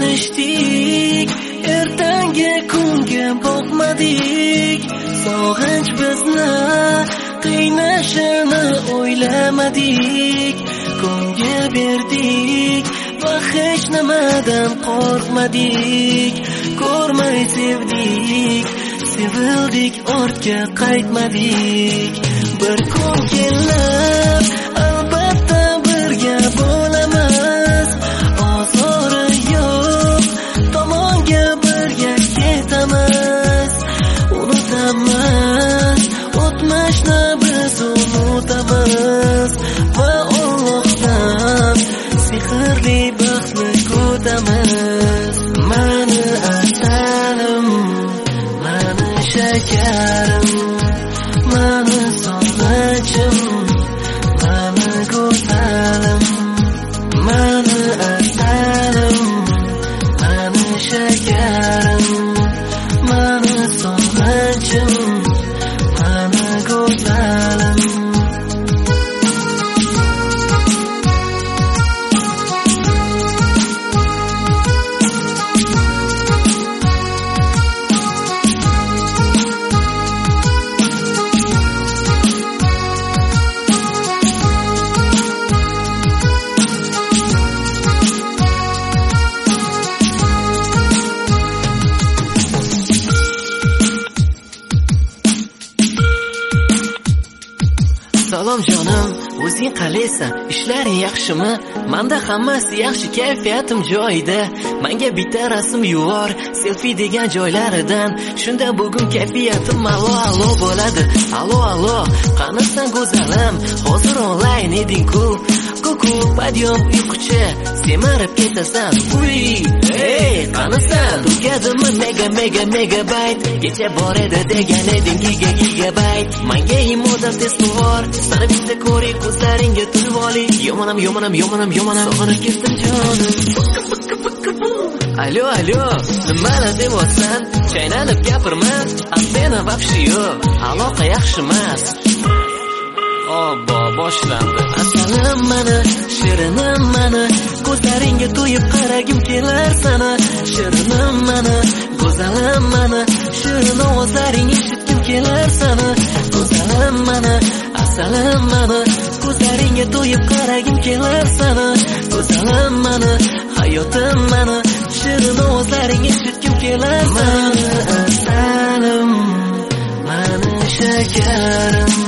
tanishdik, ertangi kunga boqmadik. Sog'inch bizni qiynashini o'ylamadik. Ko'ngil berdik va hech nimadan qo'rqmadik. Ko'rmay sevdik, sevildik, ortga qaytmadik. Bir kun kelib albatta birga bo'lamiz. Ozori yo'q tomonga birga ketamiz. Unutamiz o'tmishni, biz unutamiz va Allohdan sehrli baxtni kutamiz. Mani asalim, mani shakarim, mani sog'inchim, mani go'zalim. Mani asalim, mani shakarim, mani sog'inchim, mani go'zalim. Salom jonim, o'zing qalaysan? Ishlaring yaxshimi? Menda hammasi yaxshi, kayfiyatim joyida. Menga bitta rasm yubor, selfie degan joylaridan. Shunda bugun kayfiyatim alo bo'ladi. Alo, qanasan go'zalim? Hozir onlayn eding-ku. Kuku, padyom, uyquchi, semirib ketasan. Uy, hey, qanasan? Tugadimi megabayt? Kecha bor edi degan eding gigabayt. Menga imodan testuvor, sana bitta ko'ray, ko'zlaringga tulib olay. Yomonam, sog'inib ketdim jonim. Alo, nimani deyapsan? Chaynalib gapirma, antena vobshe yo'q, aloqa yaxshi emas. Obbo, boshlandi. Asalim mani, shirinim mani, ko'zlaringga to'yib qaragim kelar sana. Shirinim mani, go'zalim mani, shirin ovozlaring eshitgim kelar sana. Go'zalim mani, asalim mani, ko'zlaringga to'yib qaragim kelar sana. Go'zalim mani, hayotim mani, shirin ovozlaring eshitgim kelar sana. Mani asalim, mani shakarim,